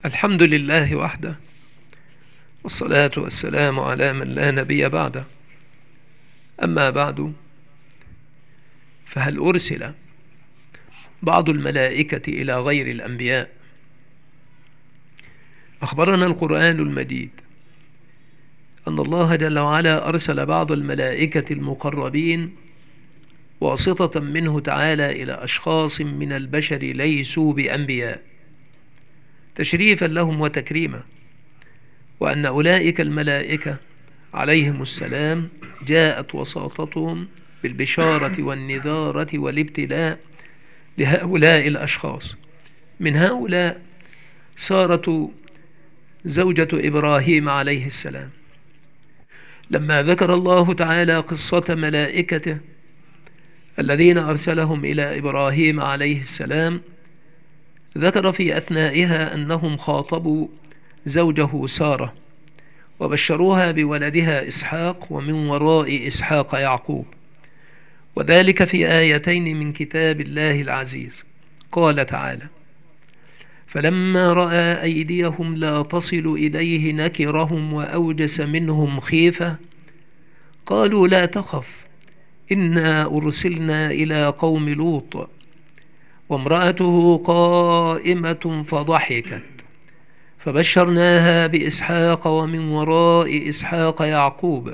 الحمد لله وحده، والصلاة والسلام على من لا نبي بعده. أما بعد، فهل أرسل بعض الملائكة إلى غير الأنبياء؟ أخبرنا القرآن المجيد أن الله جل وعلا أرسل بعض الملائكة المقربين واسطة منه تعالى إلى أشخاص من البشر ليسوا بأنبياء، تشريفا لهم وتكريما، وأن أولئك الملائكة عليهم السلام جاءت وساطتهم بالبشارة والنذارة والابتلاء لهؤلاء الأشخاص. من هؤلاء سارة زوجة إبراهيم عليه السلام، لما ذكر الله تعالى قصة ملائكته الذين أرسلهم إلى إبراهيم عليه السلام، ذكر في أثنائها أنهم خاطبوا زوجه سارة وبشروها بولدها إسحاق ومن وراء إسحاق يعقوب، وذلك في آيتين من كتاب الله العزيز. قال تعالى: فلما رأى أيديهم لا تصل إليه نكرهم وأوجس منهم خيفة، قالوا لا تخف إنا أرسلنا إلى قوم لوط وامرأته قائمة فضحكت فبشرناها بإسحاق ومن وراء إسحاق يعقوب،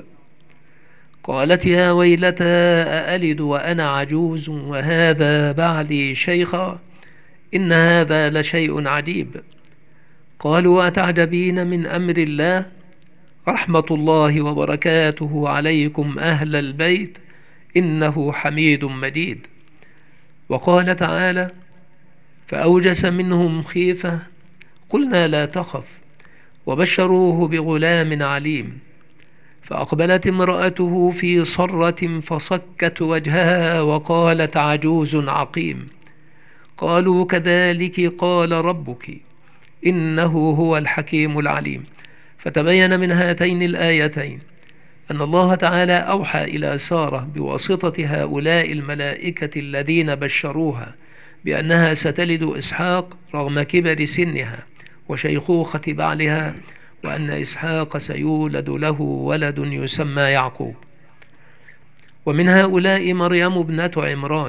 قالت يا ويلتى أألد وأنا عجوز وهذا بعلي شيخا إن هذا لشيء عجيب. قالوا أتعجبين من أمر الله رحمة الله وبركاته عليكم أهل البيت إنه حميد مجيد. وقال تعالى: فأوجس منهم خيفة قلنا لا تخف وبشروه بغلام عليم، فأقبلت امرأته في صرة فصكت وجهها وقالت عجوز عقيم. قالوا كذلك قال ربك إنه هو الحكيم العليم. فتبين من هاتين الآيتين أن الله تعالى أوحى إلى سارة بواسطة هؤلاء الملائكة الذين بشروها بأنها ستلد إسحاق رغم كبر سنها وشيخوخة بعلها، وأن إسحاق سيولد له ولد يسمى يعقوب. ومن هؤلاء مريم ابنة عمران،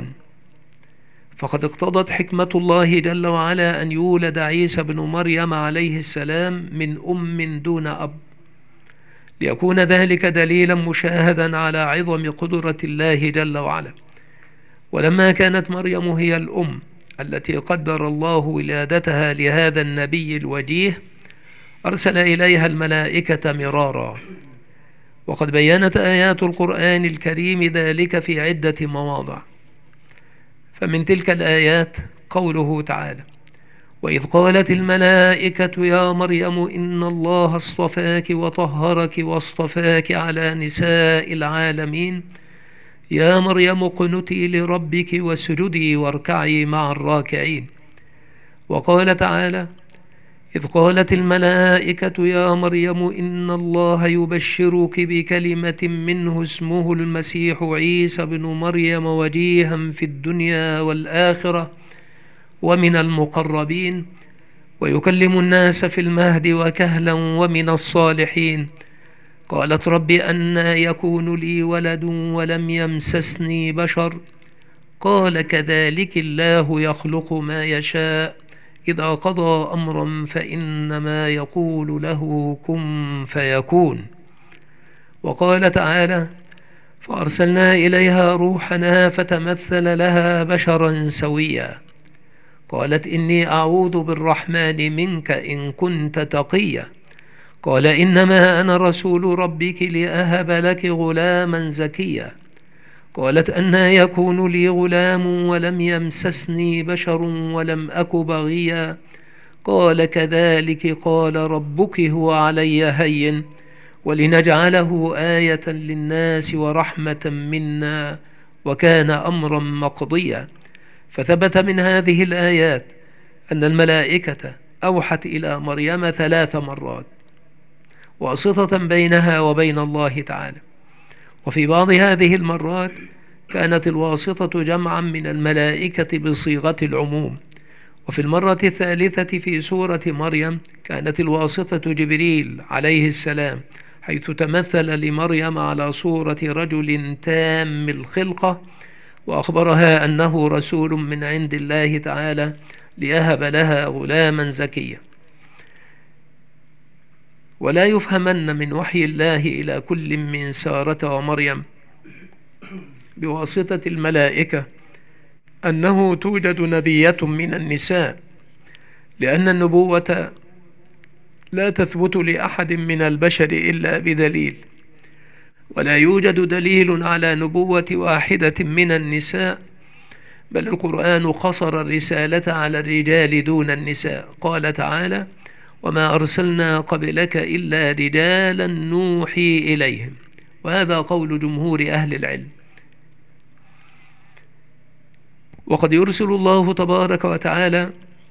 فقد اقتضت حكمة الله جل وعلا أن يولد عيسى بن مريم عليه السلام من أم دون أب، ليكون ذلك دليلا مشاهدا على عظم قدرة الله جل وعلا. ولما كانت مريم هي الأم التي قدر الله ولادتها لهذا النبي الوجيه، أرسل إليها الملائكة مرارا، وقد بيّنت آيات القرآن الكريم ذلك في عدة مواضع. فمن تلك الآيات قوله تعالى: وإذ قالت الملائكة يا مريم إن الله اصطفاك وطهرك واصطفاك على نساء العالمين يا مريم اقنتي لربك واسجدي واركعي مع الراكعين. وقال تعالى: إذ قالت الملائكة يا مريم إن الله يبشرك بكلمة منه اسمه المسيح عيسى بن مريم وجيها في الدنيا والآخرة ومن المقربين ويكلم الناس في المهد وكهلا ومن الصالحين. قالت رب أنى يكون لي ولد ولم يمسسني بشر قال كذلك الله يخلق ما يشاء إذا قضى أمرا فإنما يقول له كن فيكون. وقال تعالى: فأرسلنا إليها روحنا فتمثل لها بشرا سويا قالت إني أعوذ بالرحمن منك إن كنت تقيا قال إنما أنا رسول ربك لأهب لك غلاما زكيا قالت أنى يكون لي غلام ولم يمسسني بشر ولم أك بغيا قال كذلك قال ربك هو علي هين ولنجعله آية للناس ورحمة منا وكان أمرا مقضيا. فثبت من هذه الآيات أن الملائكة أوحت إلى مريم 3 مرات واسطة بينها وبين الله تعالى، وفي بعض هذه المرات كانت الواسطة جمعا من الملائكة بصيغة العموم، وفي المرة الثالثة في سورة مريم كانت الواسطة جبريل عليه السلام، حيث تمثل لمريم على صورة رجل تام الخلقة، وأخبرها أنه رسول من عند الله تعالى ليهب لها غلاما زكيا. ولا يفهمن من وحي الله إلى كل من سارة ومريم بواسطة الملائكة أنه توجد نبية من النساء، لأن النبوة لا تثبت لأحد من البشر إلا بدليل، ولا يوجد دليل على نبوة واحدة من النساء، بل القرآن قصر الرسالة على الرجال دون النساء. قال تعالى: وما أرسلنا قبلك إلا رجالا نوحي إليهم، وهذا قول جمهور أهل العلم. وقد يرسل الله تبارك وتعالى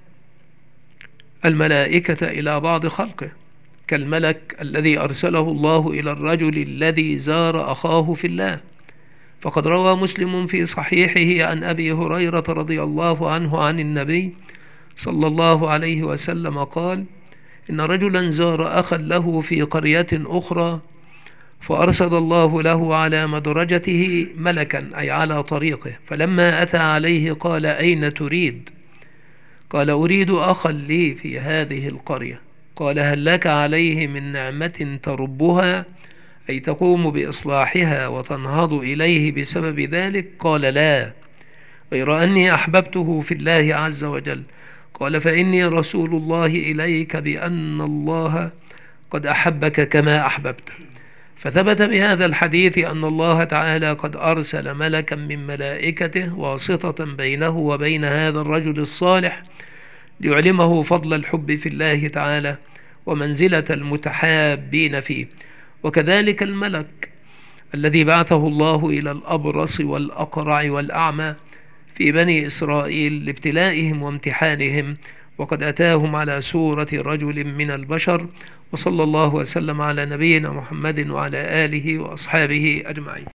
الملائكة إلى بعض خلقه، كالملك الذي أرسله الله إلى الرجل الذي زار أخاه في الله. فقد روى مسلم في صحيحه عن أبي هريرة رضي الله عنه عن النبي صلى الله عليه وسلم قال: إن رجلا زار أخا له في قرية أخرى، فأرسل الله له على مدرجته ملكا، أي على طريقه، فلما أتى عليه قال: أين تريد؟ قال: أريد أخا لي في هذه القرية. قال: هل لك عليه من نعمة تربها، أي تقوم بإصلاحها وتنهض إليه بسبب ذلك؟ قال: لا، غير أني أحببته في الله عز وجل. قال: فإني رسول الله إليك بأن الله قد أحبك كما أحببته. فثبت بهذا الحديث أن الله تعالى قد أرسل ملكا من ملائكته واسطة بينه وبين هذا الرجل الصالح، ليعلمه فضل الحب في الله تعالى ومنزلة المتحابين فيه. وكذلك الملك الذي بعثه الله إلى الأبرص والأقرع والأعمى في بني إسرائيل لابتلائهم وامتحانهم، وقد أتاهم على سورة رجل من البشر. وصلى الله وسلم على نبينا محمد وعلى آله وأصحابه أجمعين.